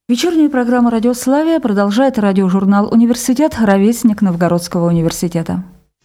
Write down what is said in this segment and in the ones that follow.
Вечернюю программу «Радио Славия» продолжает радиожурнал «Университет», ровесник Новгородского университета.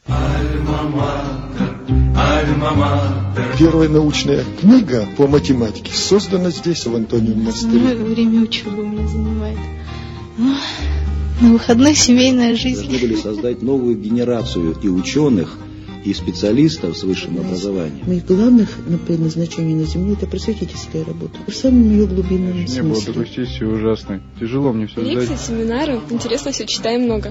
Первая научная книга по математике создана здесь, в Антониевом монастыре. Время учебы у меня занимает. На выходных семейная жизнь. Должны были создать новую генерацию и ученых, и специалистов с высшим образованием. Моих главных предназначений на Земле – это просветительская работа. В самом ее глубинном смысле. Не было такой сессии ужасной. Тяжело мне все сдать. Лекции, семинары. Интересно все, читаем много.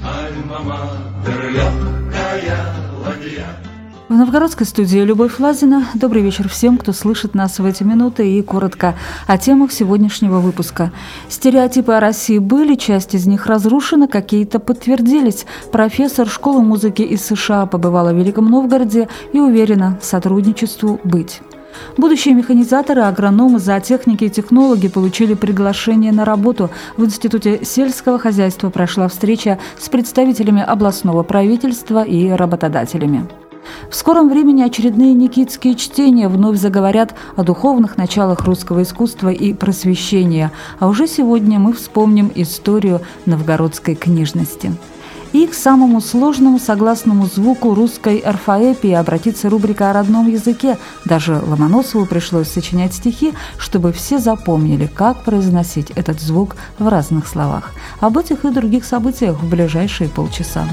В новгородской студии Любовь Лазина. Добрый вечер всем, кто слышит нас в эти минуты, и коротко о темах сегодняшнего выпуска. Стереотипы о России были, часть из них разрушена, какие-то подтвердились. Профессор школы музыки из США побывала в Великом Новгороде и уверена, сотрудничеству быть. Будущие механизаторы, агрономы, зоотехники и технологи получили приглашение на работу. В Институте сельского хозяйства прошла встреча с представителями областного правительства и работодателями. В скором времени очередные никитские чтения вновь заговорят о духовных началах русского искусства и просвещения. А уже сегодня мы вспомним историю новгородской книжности. И к самому сложному согласному звуку русской орфоэпии обратится рубрика о родном языке. Даже Ломоносову пришлось сочинять стихи, чтобы все запомнили, как произносить этот звук в разных словах. Об этих и других событиях в ближайшие полчаса.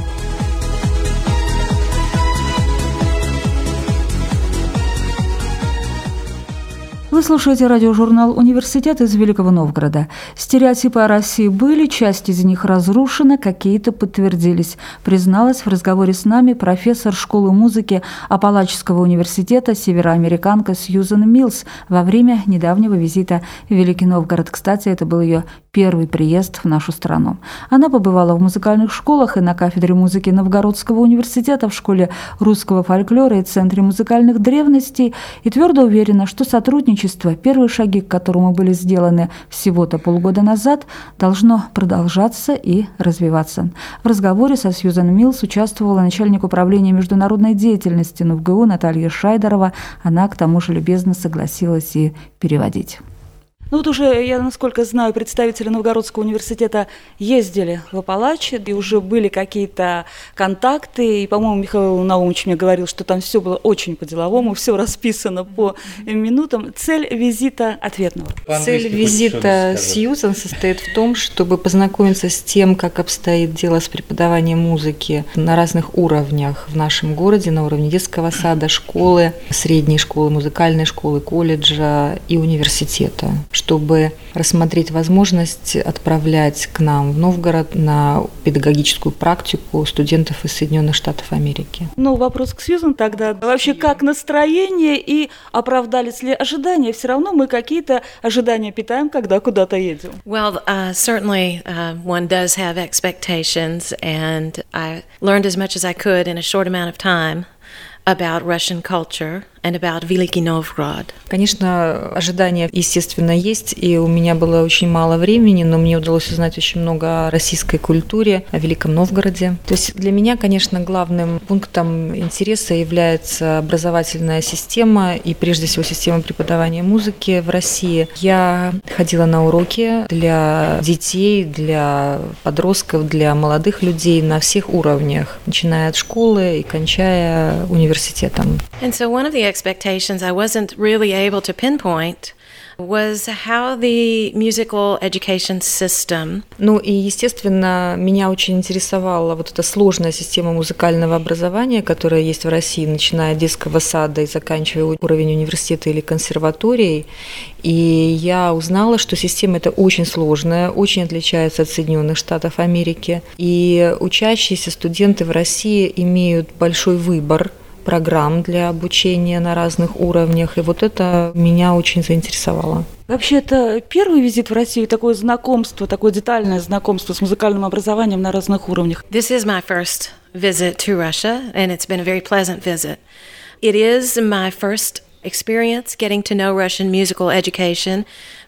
Вы слушаете радиожурнал «Университет» из Великого Новгорода. Стереотипы о России были, часть из них разрушена, какие-то подтвердились, призналась в разговоре с нами профессор школы музыки Апалачского университета североамериканка Сьюзан Миллс во время недавнего визита в Великий Новгород. Кстати, это был ее первый приезд в нашу страну. Она побывала в музыкальных школах и на кафедре музыки Новгородского университета, в школе русского фольклора и центре музыкальных древностей, и твердо уверена, что сотрудничество, первые шаги к которому были сделаны всего-то полгода назад, должно продолжаться и развиваться. В разговоре со Сьюзан Миллс участвовала начальник управления международной деятельности НУФГУ Наталья Шайдерова. Она, к тому же, любезно согласилась и переводить. Ну вот уже, я насколько знаю, представители Новгородского университета ездили в Апалачи, и уже были какие-то контакты, и, по-моему, Михаил Наумович мне говорил, что там все было очень по-деловому, все расписано по минутам. Цель визита ответного. Цель визита Сьюзан состоит в том, чтобы познакомиться с тем, как обстоит дело с преподаванием музыки на разных уровнях в нашем городе, на уровне детского сада, школы, средней школы, музыкальной школы, колледжа и университета, чтобы рассмотреть возможность отправлять к нам в Новгород на педагогическую практику студентов из Соединенных Штатов Америки. Ну, вопрос к Сьюзан тогда. Вообще, как настроение и оправдались ли ожидания? Все равно мы какие-то ожидания питаем, когда куда-то едем. Well, certainly one does have expectations, and I learned as much as I could in a short amount of time about Russian culture and about Великий Новгород. Конечно, ожидания, естественно, есть, и у меня было очень мало времени, но мне удалось узнать очень много о российской культуре, о Великом Новгороде. То есть для меня, конечно, главным пунктом интереса является образовательная система и, прежде всего, система преподавания музыки в России. Я ходила на уроки для детей, для подростков, для молодых людей на всех уровнях, начиная от школы и кончая университетом. And so one of the expectations I wasn't really able to pinpoint was how the musical education system. Ну и, естественно, меня очень интересовала вот эта сложная система музыкального образования, которая есть в России, начиная от детского сада и заканчивая уровень университета или консерваторией. И я узнала, что система эта очень сложная, очень отличается от Соединенных Штатов Америки. И учащиеся студенты в России имеют большой выбор программ для обучения на разных уровнях, и вот это меня очень заинтересовало. Вообще, это первый визит в Россию, такое знакомство, такое детальное знакомство с музыкальным образованием на разных уровнях. This is my first visit to Russia, and it's been a very pleasant visit. It is my first experience getting to know Russian musical education,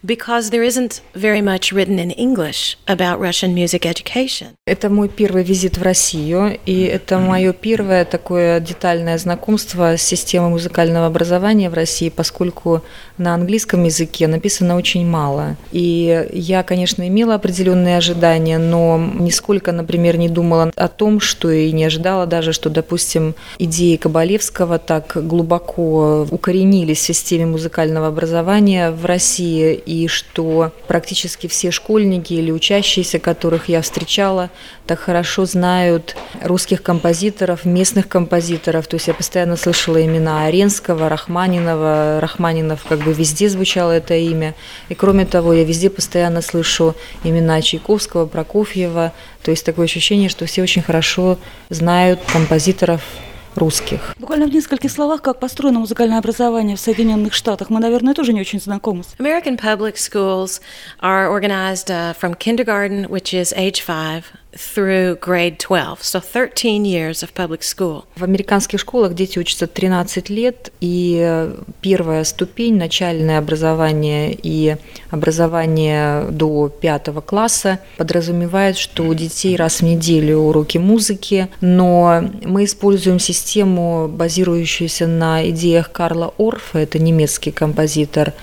because there isn't very much written in English about Russian music education. Это мой первый визит в Россию, и это мое первое такое детальное знакомство с системой музыкального образования в России, поскольку на английском языке написано очень мало. И я, конечно, имела определенные ожидания, но нисколько, например, не думала о том, что и не ожидала даже, что, допустим, идеи Кабалевского так глубоко укоренились в системе музыкального образования в России, и что практически все школьники или учащиеся, которых я встречала, так хорошо знают русских композиторов, местных композиторов. То есть я постоянно слышала имена Аренского, Рахманинова. Рахманинов как бы везде звучало это имя. И кроме того, я везде постоянно слышу имена Чайковского, Прокофьева. То есть такое ощущение, что все очень хорошо знают композиторов русских. Буквально в нескольких словах, как построено музыкальное образование в Соединенных Штатах, мы, наверное, тоже не очень знакомы. American public schools are organized from kindergarten, which is age 5, through grade 12, so 13 years of public school. В американских школах дети учатся 13 лет, и первая ступень, начальное образование и образование до 5 класса подразумевает, что у детей раз в неделю уроки музыки, но мы используем систему, базирующуюся на идеях Карла Орфа, это немецкий композитор,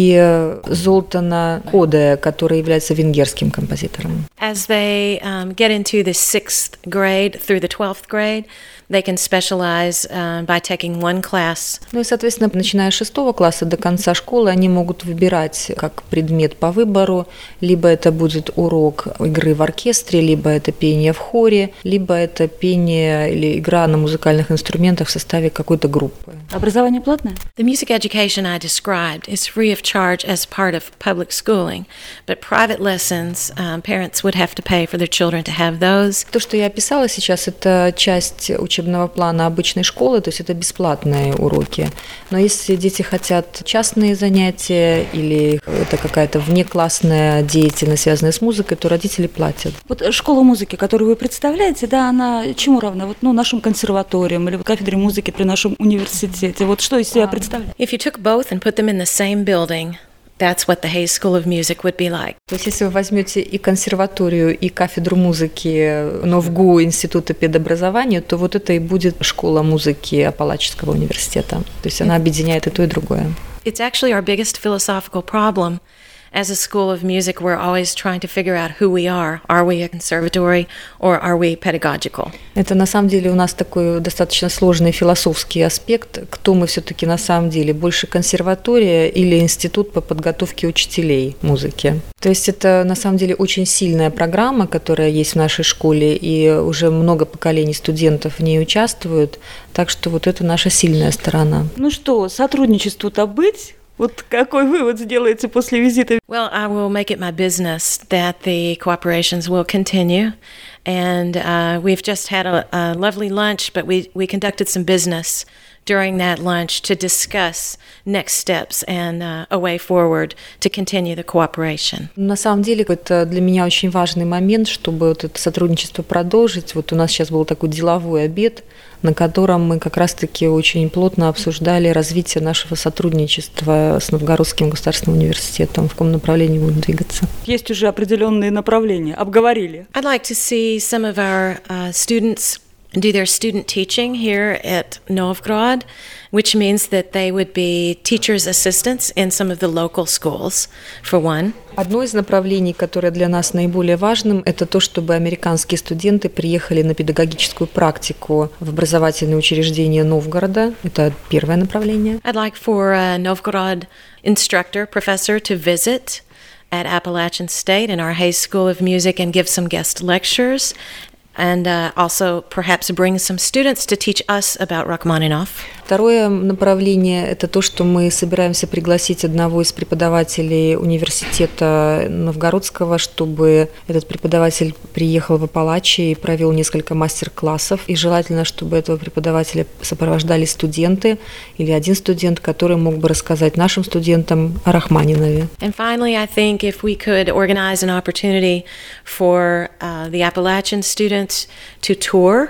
и Золтана Кодая, который является венгерским композитором. As they get into the 6th grade through the 12th grade, they can specialize by taking one class. Ну и, соответственно, начиная с 6 класса до конца школы, они могут выбирать как предмет по выбору, либо это будет урок игры в оркестре, либо это пение в хоре, либо это пение или игра на музыкальных инструментах в составе какой-то группы. Образование платное? The music education I described is free of charge as part of public schooling, but private lessons, parents would have to pay for their children to have those. То, что я описала сейчас, это часть учебного плана обычной школы, то есть это бесплатные уроки. Но если дети хотят частные занятия или это какая-то внеклассная деятельность, связанная с музыкой, то родители платят. Вот школа музыки, которую вы представляете, да, она чему равна? Вот, нашим консерваториям или кафедре музыки при нашем университете? Вот что из себя представляет? If you took both and put them in the same building, that's what the Hayes School of Music would be like. То есть если вы возьмете и консерваторию, и кафедру музыки НОВГУ Института педобразования, то вот это и будет школа музыки Апалачского университета. То есть она объединяет и то, и другое. It's actually our biggest philosophical problem. As a school of music, we're always trying to figure out who we are. Are we a conservatory or are we pedagogical? Это на самом деле у нас такой достаточно сложный философский аспект. Кто мы все-таки на самом деле? Больше консерватория или институт по подготовке учителей музыки? То есть это на самом деле очень сильная программа, которая есть в нашей школе, и уже много поколений студентов в ней участвуют. Так что вот это наша сильная сторона. Ну что, сотрудничеству-то быть? Вот какой вывод сделаете после визита? Well, I will make it my business that the cooperations will continue. And we've just had a lovely lunch, but we conducted some business during that lunch to discuss next steps and a way forward to continue the cooperation. На самом деле это для меня очень важный момент, чтобы вот это сотрудничество продолжить. Вот у нас сейчас был такой деловой обед, на котором мы как раз-таки очень плотно обсуждали развитие нашего сотрудничества с Новгородским государственным университетом, в каком направлении будем двигаться. Есть уже определенные направления, обговорили. I'd like to see some of our students do their student teaching here at Novgorod, which means that they would be teachers' assistants in some of the local schools, for one. Одно из направлений, которое для нас наиболее важным, это то, чтобы американские студенты приехали на педагогическую практику в образовательные учреждения Новгорода. Это первое направление. I'd like for a Novgorod instructor, professor to visit at Appalachian State in our Hayes School of Music and give some guest lectures. And also perhaps bring some students to teach us about Rachmaninoff. Второе направление – это то, что мы собираемся пригласить одного из преподавателей университета Новгородского, чтобы этот преподаватель приехал в Апалачи и провел несколько мастер-классов. И желательно, чтобы этого преподавателя сопровождали студенты или один студент, который мог бы рассказать нашим студентам о Рахманинове. And finally, I think if we could organize an opportunity for the Appalachian students to tour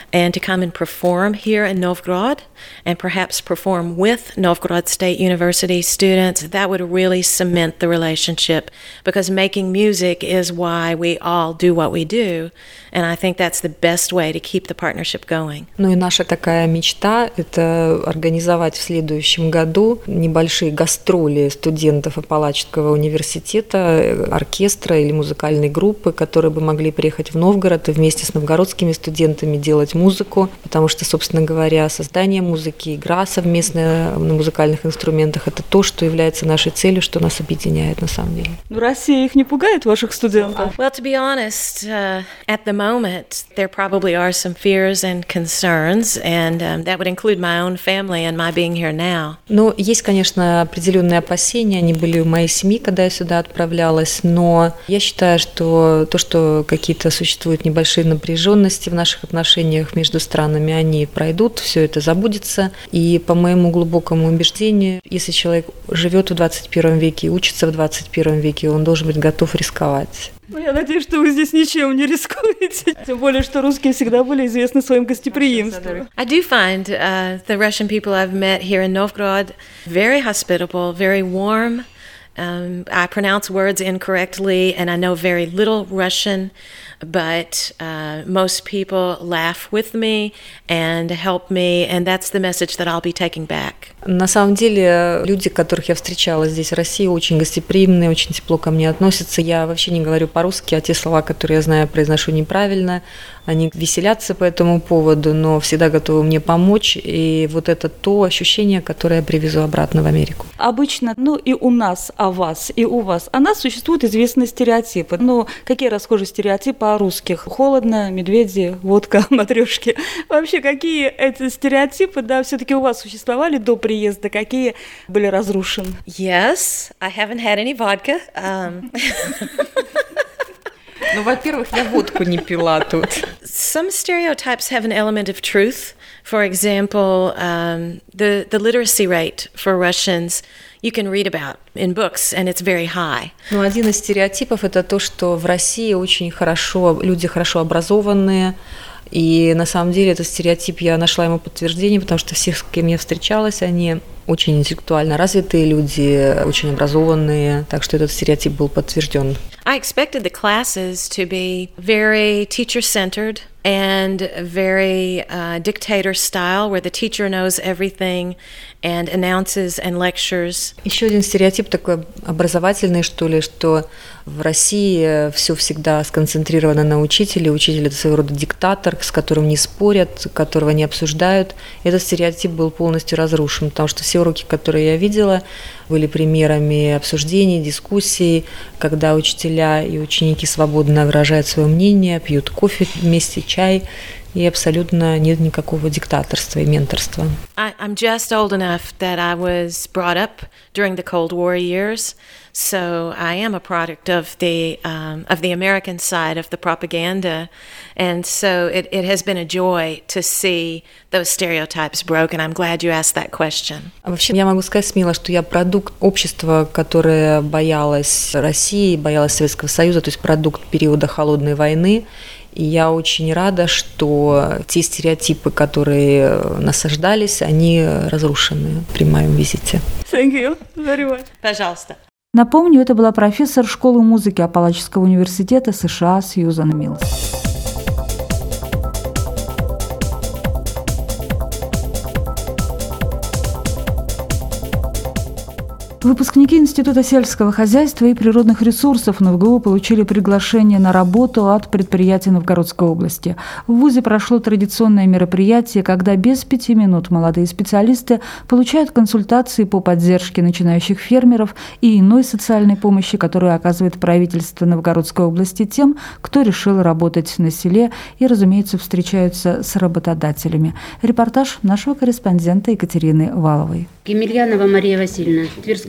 and to come and perform here in Novgorod and perhaps perform with Novgorod State University students, that would really cement the relationship, because making music is why we all do what we do, and I think that's the best way to keep the partnership going. Ну и наша такая мечта – это организовать в следующем году небольшие гастроли студентов Апалачского университета, оркестра или музыкальной группы, которые бы могли приехать в Новгород и вместе с новгородскими студентами делать музыку, потому что, собственно говоря, создание музыки, игра совместная на музыкальных инструментах – это то, что является нашей целью, что нас объединяет на самом деле. Россия их не пугает, ваших студентов? Well, to be honest, at the moment, there probably are some fears and concerns, and that would include my own family and my being here now. Ну, есть, конечно, определенные опасения, они были у моей семьи, когда я сюда отправлялась, но я считаю, что то, что какие-то существуют небольшие напряженности в наших отношениях между странами, они пройдут, все это забудется, и по моему глубокому убеждению, если человек живет в 21 веке и учится в 21 веке, он должен быть готов рисковать. Я надеюсь, что вы здесь ничем не рискуете. Тем более, что русские всегда были известны своим гостеприимством. I do find the Russian people I've met here in Novgorod very hospitable, very warm. I pronounce words incorrectly, and I know very little Russian, but most people laugh with me and help me, and that's the message that I'll be taking back. На самом деле, люди, которых я встречала здесь в России, очень гостеприимные, очень тепло ко мне относятся. Я вообще не говорю по-русски, а те слова, которые я знаю, произношу неправильно. Они веселятся по этому поводу, но всегда готовы мне помочь. И вот это то ощущение, которое я привезу обратно в Америку. Обычно, и у нас о вас, и у вас о нас существуют известные стереотипы. Какие расхожие стереотипы о русских? Холодно, медведи, водка, матрешки. Вообще, какие эти стереотипы, все-таки у вас существовали до приезда? Какие были разрушены? Yes, I haven't had any vodka. Во-первых, я водку не пила тут. Some stereotypes have an element of truth. For example, the literacy rate for Russians you can read about in books, and it's very high. Один из стереотипов – это то, что в России очень люди хорошо образованные, и на самом деле этот стереотип, я нашла ему подтверждение, потому что все, с кем я встречалась, они очень интеллектуально развитые люди, очень образованные, так что этот стереотип был подтвержден. I expected the classes to be very teacher-centered and very dictator style, where the teacher knows everything and announces and lectures. Еще один стереотип такой образовательный, что ли, что в России все всегда сконцентрировано на учителе. Учитель – это своего рода диктатор, с которым не спорят, которого не обсуждают. Этот стереотип был полностью разрушен, потому что все уроки, которые я видела, были примерами обсуждений, дискуссий, когда учителя и ученики свободно выражают свое мнение, пьют кофе вместе, чай, и абсолютно нет никакого диктаторства и менторства. I'm just old enough that I was brought up during the Cold War years, so I am a product of the American side of the propaganda, and so it has been a joy to see those stereotypes broken. I'm glad you asked that question. Вообще, я могу сказать смело, что я продукт общества, которое боялось России, боялось Советского Союза, то есть продукт периода Холодной войны. И я очень рада, что те стереотипы, которые насаждались, они разрушены при моем визите. Thank you very much. Пожалуйста. Напомню, это была профессор школы музыки Апалачского университета США Сьюзан Миллс. Выпускники Института сельского хозяйства и природных ресурсов НВГУ получили приглашение на работу от предприятий Новгородской области. В ВУЗе прошло традиционное мероприятие, когда без 5 минут молодые специалисты получают консультации по поддержке начинающих фермеров и иной социальной помощи, которую оказывает правительство Новгородской области тем, кто решил работать на селе и, разумеется, встречаются с работодателями. Репортаж нашего корреспондента Екатерины Валовой. Емельянова Мария Васильевна, Тверская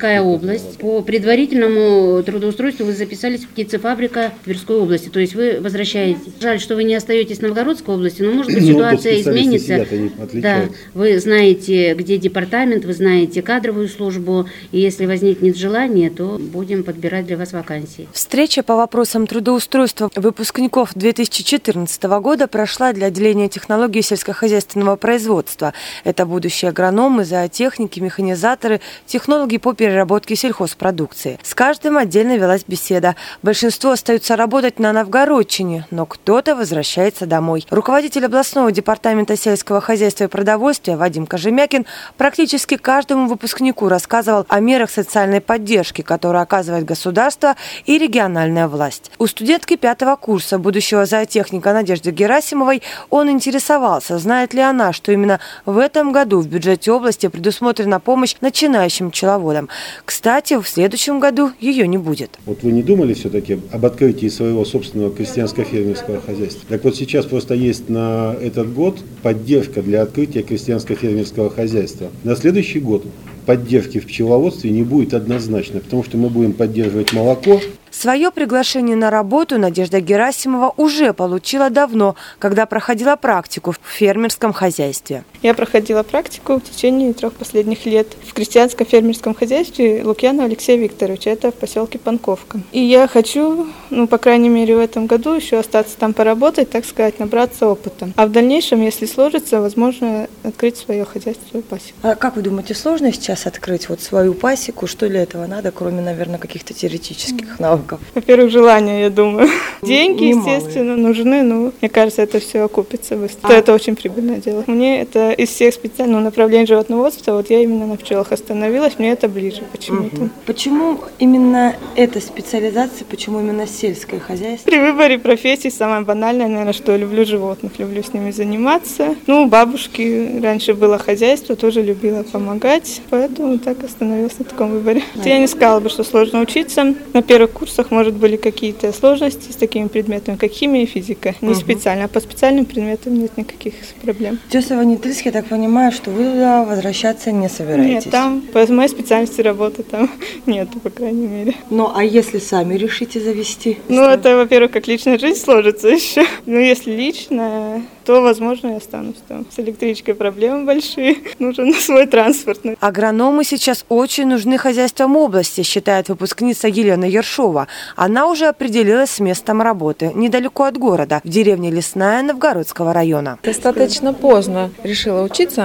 Тверская область. По предварительному трудоустройству вы записались в птицефабрика Тверской области. То есть вы возвращаетесь. Жаль, что вы не остаетесь в Новгородской области, но может быть ситуация изменится. Да, вы знаете, где департамент, вы знаете кадровую службу. И если возникнет желание, то будем подбирать для вас вакансии. Встреча по вопросам трудоустройства выпускников 2014 года прошла для отделения технологий сельскохозяйственного производства. Это будущие агрономы, зоотехники, механизаторы, технологи по переработке сельхозпродукции. С каждым отдельно велась беседа. Большинство остаются работать на Новгородчине, но кто-то возвращается домой. Руководитель областного департамента сельского хозяйства и продовольствия Вадим Кожемякин практически каждому выпускнику рассказывал о мерах социальной поддержки, которые оказывает государство и региональная власть. У студентки 5-го курса, будущего зоотехника Надежды Герасимовой, он интересовался, знает ли она, что именно в этом году в бюджете области предусмотрена помощь начинающим пчеловодам. Кстати, в следующем году ее не будет. Вот вы не думали все-таки об открытии своего собственного крестьянско-фермерского хозяйства? Так вот сейчас просто есть на этот год поддержка для открытия крестьянско-фермерского хозяйства. На следующий год поддержки в пчеловодстве не будет однозначно, потому что мы будем поддерживать молоко. Свое приглашение на работу Надежда Герасимова уже получила давно, когда проходила практику в фермерском хозяйстве. Я проходила практику в течение 3 последних лет в крестьянском фермерском хозяйстве Лукьянова Алексея Викторовича, это в поселке Панковка. И я хочу, по крайней мере, в этом году еще остаться там поработать, так сказать, набраться опыта. А в дальнейшем, если сложится, возможно, открыть свое хозяйство, свою пасеку. А как вы думаете, сложно сейчас открыть свою пасеку? Что для этого надо, кроме, наверное, каких-то теоретических навыков? Во-первых, желание, я думаю. Деньги, естественно, нужны, но мне кажется, это все окупится быстро. Это очень прибыльное дело. Мне это из всех специальных направлений животноводства, я именно на пчелах остановилась, мне это ближе почему-то. Почему именно эта специализация, почему именно сельское хозяйство? При выборе профессии самое банальное, наверное, что люблю животных, люблю с ними заниматься. У бабушки раньше было хозяйство, тоже любила помогать, поэтому так остановилась на таком выборе. Я не сказала бы, что сложно учиться. На первых курсах, может, были какие-то сложности с такими предметами, как химия и физика. Не специально, а по специальным предметам нет никаких проблем. Тесово-Нитрильск, я так понимаю, что вы туда возвращаться не собираетесь? Нет, там по моей специальности работы там нету, по крайней мере. А если сами решите завести? Это, во-первых, как личная жизнь сложится еще. Если лично, то, возможно, я останусь там. С электричкой проблемы большие, нужен свой транспорт. Агрономы сейчас очень нужны хозяйствам области, считает выпускница Елена Ершова. Она уже определилась с местом работы, недалеко от города, в деревне Лесная Новгородского района. Достаточно поздно решила учиться.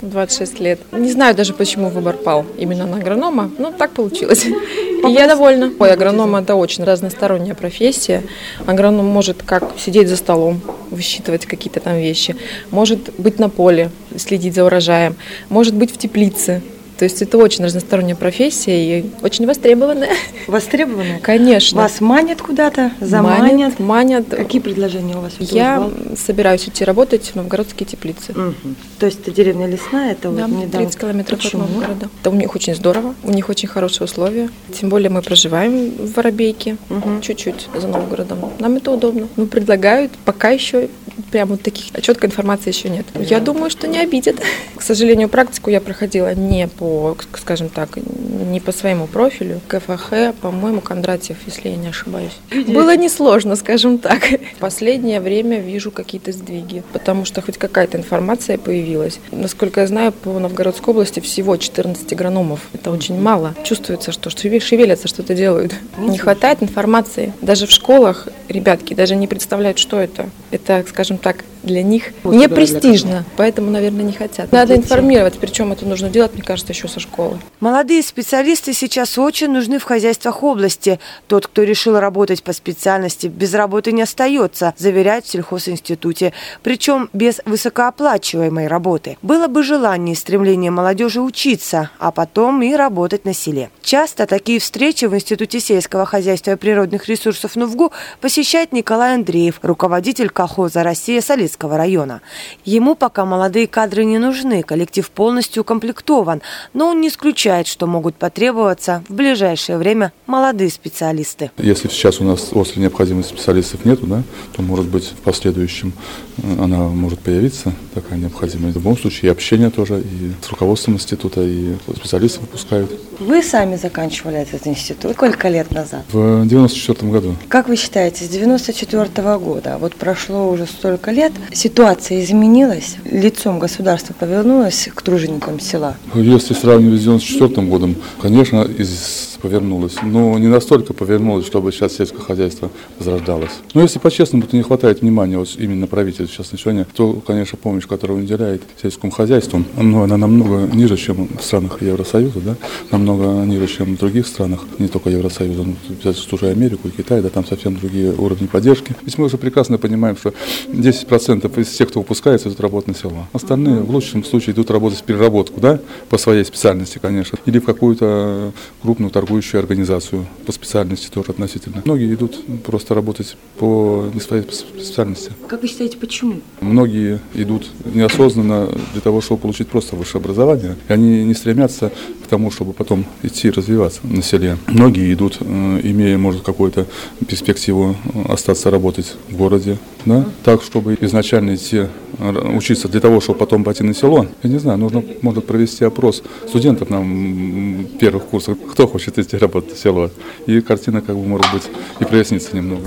26 лет. Не знаю даже, почему выбор пал именно на агронома, но так получилось. И я довольна. Агроном – это очень разносторонняя профессия. Агроном может как сидеть за столом, высчитывать какие-то там вещи, может быть на поле, следить за урожаем, может быть в теплице. То есть это очень разносторонняя профессия и очень востребованная. Востребованная? Конечно. Вас манят куда-то? Заманят? Манят. Какие предложения у вас? Я собираюсь идти работать в новгородские теплицы. То есть это деревня Лесная? Это да, 30 километров от Новгорода. Да, у них очень здорово, у них очень хорошие условия. Тем более мы проживаем в Воробейке, чуть-чуть за Новгородом. Нам это удобно. Предлагают, пока еще прям таких четкой информации еще нет. Я думаю, что не обидят. К сожалению, практику я проходила не по своему профилю. КФХ, по-моему, Кондратьев, если я не ошибаюсь. Было несложно, скажем так. В последнее время вижу какие-то сдвиги, потому что хоть какая-то информация появилась. Насколько я знаю, по Новгородской области всего 14 агрономов. Это очень мало. Чувствуется, что шевелятся, что-то делают. Не хватает информации. Даже в школах ребятки даже не представляют, что это. Это, скажем так, для них не престижно, поэтому, наверное, не хотят. Надо информировать, причем это нужно делать, мне кажется, еще со школы. Молодые специалисты сейчас очень нужны в хозяйствах области. Тот, кто решил работать по специальности, без работы не остается, заверяют в сельхозинституте. Причем без высокооплачиваемой работы. Было бы желание и стремление молодежи учиться, а потом и работать на селе. Часто такие встречи в Институте сельского хозяйства и природных ресурсов НУВГУ посещает Николай Андреев, руководитель колонии совхоза «Россия» Солицкого района. Ему пока молодые кадры не нужны, коллектив полностью укомплектован, но он не исключает, что могут потребоваться в ближайшее время молодые специалисты. Если сейчас у нас острой необходимости специалистов нету, да, то, может быть, в последующем она может появиться, такая необходимость. В любом случае и общение тоже, и с руководством института, и специалистов выпускают. Вы сами заканчивали этот институт сколько лет назад? В 1994 году. Как вы считаете, с 1994 года, вот прошло уже столько лет, ситуация изменилась? Лицом государства повернулось к труженикам села? Если сравнивать с 1994 годом, конечно, повернулось, но не настолько повернулось, чтобы сейчас сельское хозяйство возрождалось. Но если по-честному, то не хватает внимания вот именно правительства сейчас на сегодня, то, конечно, помощь, которую он уделяет сельскому хозяйству, но она намного ниже, чем в странах Евросоюза, да? Намного ниже, чем в других странах, не только Евросоюза, но взять ту же Америку и Китай, да, там совсем другие уровни поддержки. Ведь мы уже прекрасно понимаем, что 10% из тех, кто выпускается, идут работать на село. Остальные, в лучшем случае, идут работать в переработку, да, по своей специальности, конечно, или в какую-то крупную торговую организацию по специальности тоже относительно. Многие идут просто работать по не своей специальности. Как вы считаете, почему? Многие идут неосознанно для того, чтобы получить просто высшее образование. И они не стремятся к тому, чтобы потом идти развиваться на селе. Многие идут, имея, может, какую-то перспективу остаться работать в городе, да, так, чтобы изначально идти учиться для того, чтобы потом пойти на село. Я не знаю, можно провести опрос студентов на первых курсах, кто хочет идти работать в село. И картина, как бы, может быть, и прояснится немного.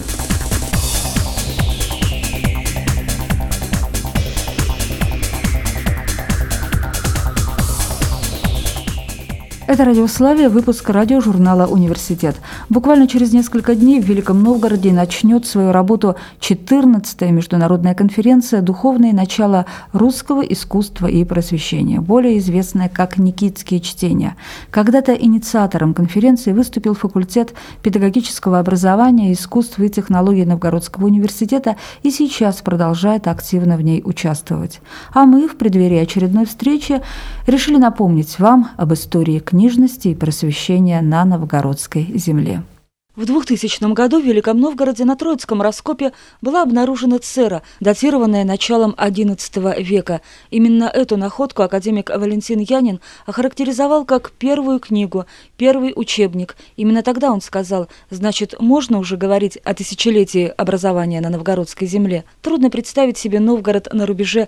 Это «Радиославия», выпуск радиожурнала «Университет». Буквально через несколько дней в Великом Новгороде начнет свою работу 14-я международная конференция «Духовные начала русского искусства и просвещения», более известная как «Никитские чтения». Когда-то инициатором конференции выступил факультет педагогического образования, искусств и технологий Новгородского университета и сейчас продолжает активно в ней участвовать. А мы в преддверии очередной встречи решили напомнить вам об истории книжности и просвещения на новгородской земле. В 2000 году в Великом Новгороде на Троицком раскопе была обнаружена цера, датированная началом XI века. Именно эту находку академик Валентин Янин охарактеризовал как первую книгу, первый учебник. Именно тогда он сказал: значит, можно уже говорить о тысячелетии образования на новгородской земле. Трудно представить себе Новгород на рубеже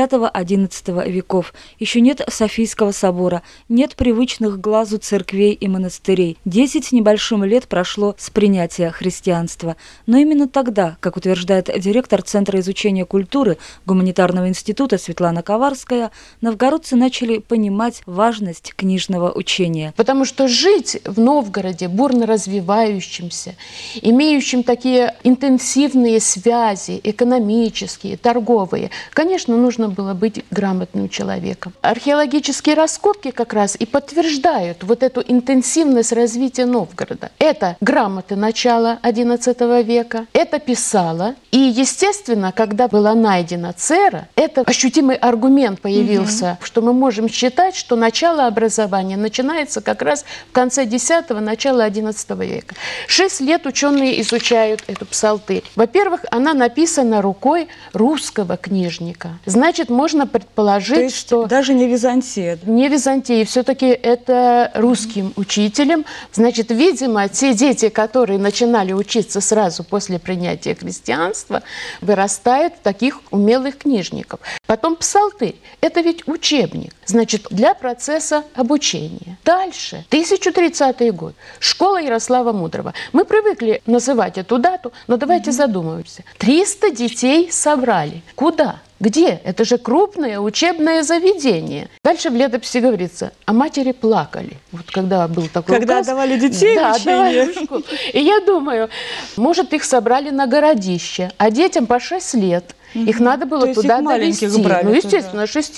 X-XI веков. Еще нет Софийского собора, нет привычных глазу церквей и монастырей. 10 небольшим лет прошло с принятия христианства. Но именно тогда, как утверждает директор Центра изучения культуры Гуманитарного института Светлана Коварская, новгородцы начали понимать важность книжного учения. Потому что жить в Новгороде, бурно развивающемся, имеющим такие интенсивные связи, экономические, торговые, конечно, нужно было быть грамотным человеком. Археологические раскопки как раз и подтверждают вот эту интенсивность развития Новгорода. Это грамоты начала XI века, это писало. И, естественно, когда была найдена цера, это ощутимый аргумент появился, что мы можем считать, что начало образования начинается как раз в конце X-го, начало XI века. 6 лет ученые изучают эту псалтырь. Во-первых, она написана рукой русского книжника. Значит, можно предположить, то есть что... даже не Византия. Не Византия, все-таки это русским учителем. Значит, видимо, те дети, которые начинали учиться сразу после принятия христианства, вырастают в таких умелых книжников. Потом псалтырь. Это ведь учебник. Значит, для процесса обучения. Дальше. 1030 год. Школа Ярослава Мудрого. Мы привыкли называть эту дату, но давайте задумаемся. 300 детей собрали. Куда? Где? Это же крупное учебное заведение. Дальше в летописи говорится, а матери плакали. Вот когда был такой когда указ, отдавали детей в учение. И я думаю, может, их собрали на городище, а детям по 6 лет. Их надо было туда довести. Ну, естественно, 6 лет.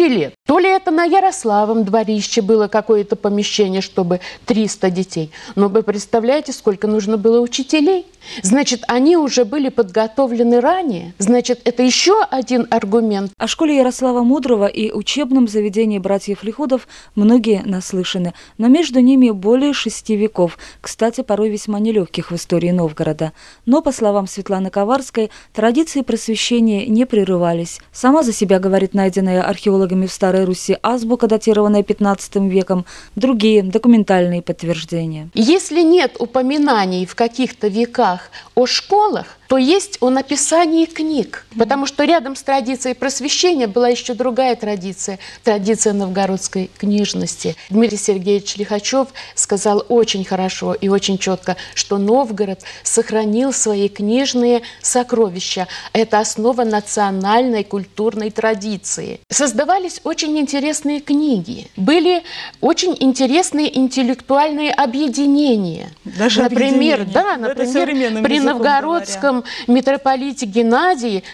То ли это на Ярославом дворище было какое-то помещение, чтобы 300 детей. Но вы представляете, сколько нужно было учителей? Значит, они уже были подготовлены ранее. Значит, это еще один аргумент. О школе Ярослава Мудрого и учебном заведении братьев Лихудов многие наслышаны, но между ними более 6 веков, кстати, порой весьма нелегких в истории Новгорода. Но, по словам Светланы Коварской, традиции просвещения не прерывались. Сама за себя говорит найденная археологами в Старой Руси азбука, датированная 15 веком, другие документальные подтверждения. Если нет упоминаний в каких-то веках о школах, то есть о написании книг. Потому что рядом с традицией просвещения была еще другая традиция – традиция новгородской книжности. Дмитрий Сергеевич Лихачев сказал очень хорошо и очень четко, что Новгород сохранил свои книжные сокровища. Это основа национальной культурной традиции. Создавались очень интересные книги. Были очень интересные интеллектуальные объединения. Даже например, объединения. Например, при новгородском митрополите Геннадии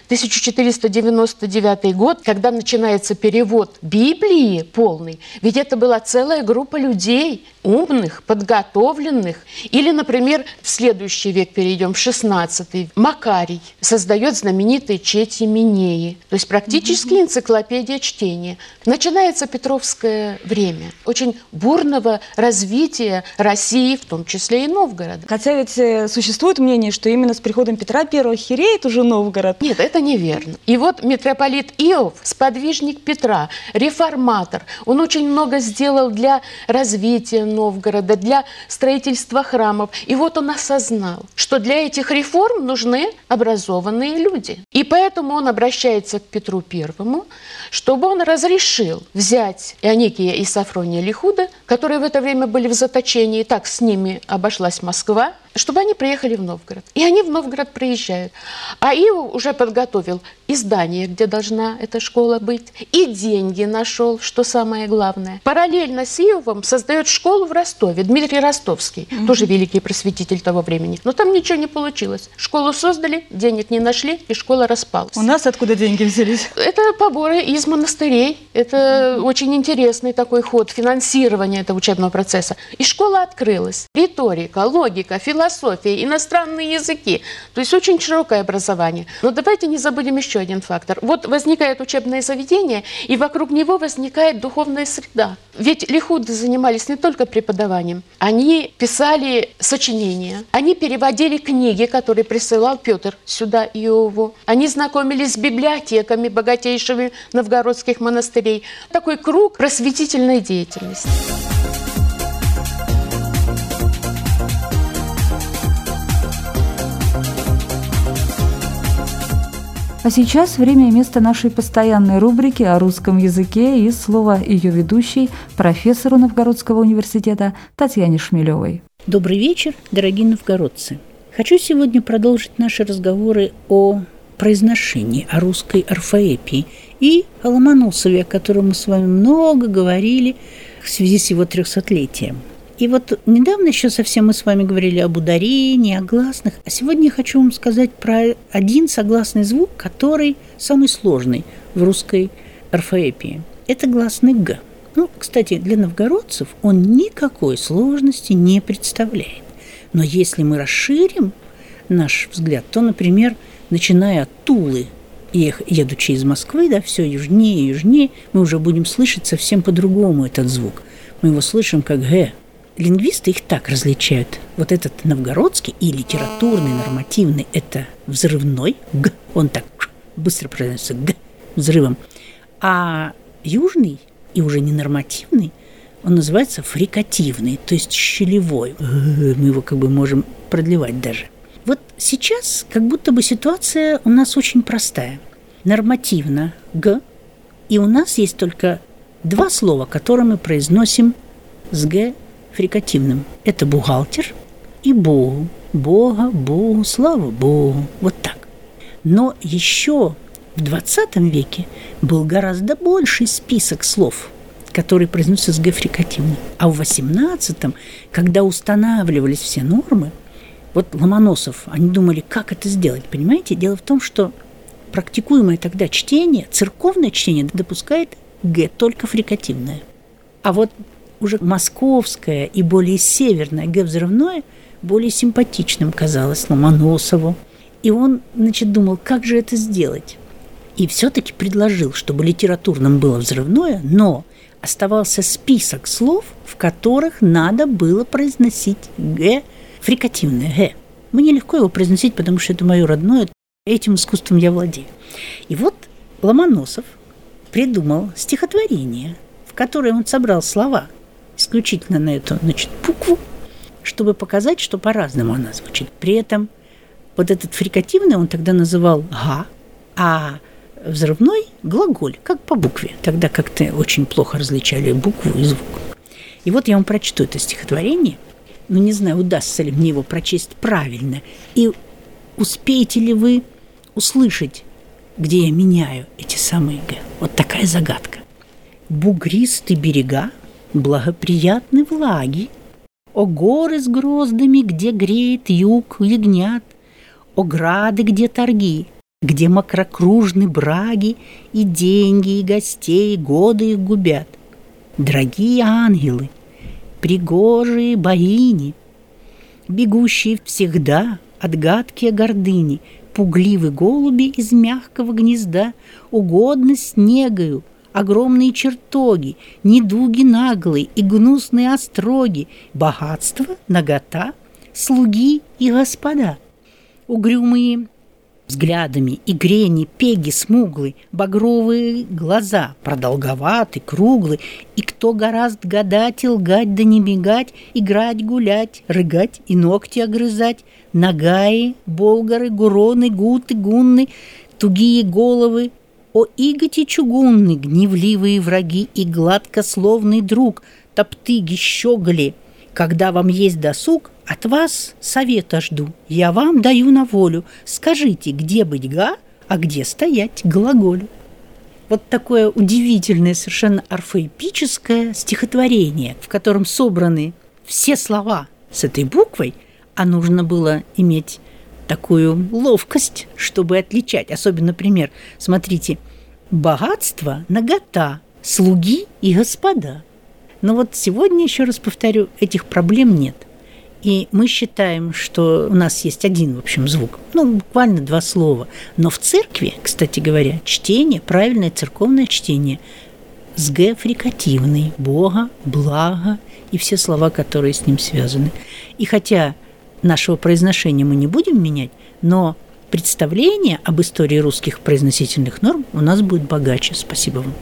1499 год, когда начинается перевод Библии полный, ведь это была целая группа людей, умных, подготовленных. Или, например, в следующий век перейдем, в 16-й, Макарий создает знаменитые Чети Минеи, то есть практически энциклопедия чтения. Начинается Петровское время, очень бурного развития России, в том числе и Новгорода. Хотя ведь существует мнение, что именно с приходом Петра I хереет уже Новгород. Нет, это неверно. И вот митрополит Иов, сподвижник Петра, реформатор, он очень много сделал для развития Новгорода, для строительства храмов. И вот он осознал, что для этих реформ нужны образованные люди. И поэтому он обращается к Петру Первому, чтобы он разрешил взять Ионикия и Сафрония Лихуда, которые в это время были в заточении, и так с ними обошлась Москва, чтобы они приехали в Новгород. И они в Новгород приезжают. А Иов уже подготовил и здание, где должна эта школа быть, и деньги нашел, что самое главное. Параллельно с Иовом создает школу в Ростове. Дмитрий Ростовский, тоже великий просветитель того времени. Но там ничего не получилось. Школу создали, денег не нашли, и школа распалась. У нас откуда деньги взялись? Это поборы из монастырей. Это очень интересный такой ход финансирования этого учебного процесса. И школа открылась. Риторика, логика, философия, иностранные языки. То есть очень широкое образование. Но давайте не забудем еще один фактор. Вот возникает учебное заведение, и вокруг него возникает духовная среда. Ведь лихуды занимались не только преподаванием. Они писали сочинения, они переводили книги, которые присылал Петр сюда Иову. Они знакомились с библиотеками богатейших новгородских монастырей. Такой круг просветительной деятельности. А сейчас время и место нашей постоянной рубрики о русском языке и слово ее ведущей, профессору Новгородского университета Татьяне Шмелевой. Добрый вечер, дорогие новгородцы. Хочу сегодня продолжить наши разговоры о произношении, о русской орфоэпии и о Ломоносове, о котором мы с вами много говорили в связи с его 300-летием. И вот недавно еще совсем мы с вами говорили об ударении, о гласных, а сегодня я хочу вам сказать про один согласный звук, который самый сложный в русской орфоэпии. Это гласный «г». Кстати, для новгородцев он никакой сложности не представляет. Но если мы расширим наш взгляд, то, например, начиная от Тулы, едучи из Москвы, все южнее и южнее, мы уже будем слышать совсем по-другому этот звук. Мы его слышим как «г». Лингвисты их так различают. Вот этот новгородский и литературный, нормативный – это взрывной «г». Он так быстро произносится «г» взрывом. А южный и уже ненормативный, он называется фрикативный, то есть щелевой. Мы его можем продлевать даже. Вот сейчас как будто бы ситуация у нас очень простая. Нормативно «г», и у нас есть только два слова, которые мы произносим с «г» фрикативным. Это бухгалтер и Богу. Бога, Богу, слава Богу. Вот так. Но еще в 20 веке был гораздо больший список слов, которые произносятся с «г» фрикативным. А в 18-м, когда устанавливались все нормы, вот Ломоносов, они думали, как это сделать, понимаете? Дело в том, что практикуемое тогда чтение, церковное чтение допускает Г только фрикативное. А вот уже московское и более северное Г взрывное более симпатичным казалось Ломоносову. И он, думал, как же это сделать. И все-таки предложил, чтобы литературным было взрывное, но оставался список слов, в которых надо было произносить Г, фрикативное Г. Мне легко его произносить, потому что это мое родное, этим искусством я владею. И вот Ломоносов придумал стихотворение, в которое он собрал слова исключительно на эту, букву, чтобы показать, что по-разному она звучит. При этом вот этот фрикативный он тогда называл «га», а взрывной – глаголь, как по букве. Тогда как-то очень плохо различали букву и звук. И вот я вам прочту это стихотворение. Не знаю, удастся ли мне его прочесть правильно. И успеете ли вы услышать, где я меняю эти самые «г». Вот такая загадка. Бугристые берега, благоприятны влаги, о горы с гроздами, где греет юг ягнят, о грады, где торги, где макрокружны браги, и деньги, и гостей, годы их губят. Дорогие ангелы, пригожие богини, бегущие всегда от гадкие гордыни, пугливы голуби из мягкого гнезда, угодно снегою, огромные чертоги, недуги наглые и гнусные остроги, богатство, нагота, слуги и господа. Угрюмые взглядами и грени пеги смуглый, багровые глаза, продолговатый, круглый, и кто гораст гадать и лгать, да не бегать, играть, гулять, рыгать и ногти огрызать, нагаи, болгары, гуроны, гуты, гунны, тугие головы, о иготи чугунны, гневливые враги и гладкословный друг, топтыги, щеголи, когда вам есть досуг, от вас совета жду, я вам даю на волю, скажите, где быть га, а где стоять глаголю. Вот такое удивительное, совершенно орфоэпическое стихотворение, в котором собраны все слова с этой буквой, а нужно было иметь такую ловкость, чтобы отличать. Особенно, например, смотрите, богатство, нагота, слуги и господа. Но вот сегодня, еще раз повторю, этих проблем нет. И мы считаем, что у нас есть один, в общем, звук, буквально 2 слова. Но в церкви, кстати говоря, чтение, правильное церковное чтение с Г фрикативный, Бога, благо и все слова, которые с ним связаны. И хотя нашего произношения мы не будем менять, но представление об истории русских произносительных норм у нас будет богаче. Спасибо вам.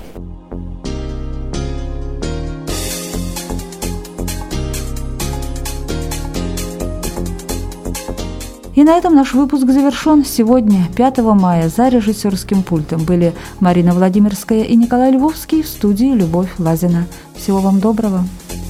И на этом наш выпуск завершен. Сегодня, 5 мая, за режиссерским пультом были Марина Владимирская и Николай Львовский, в студии Любовь Лазина. Всего вам доброго.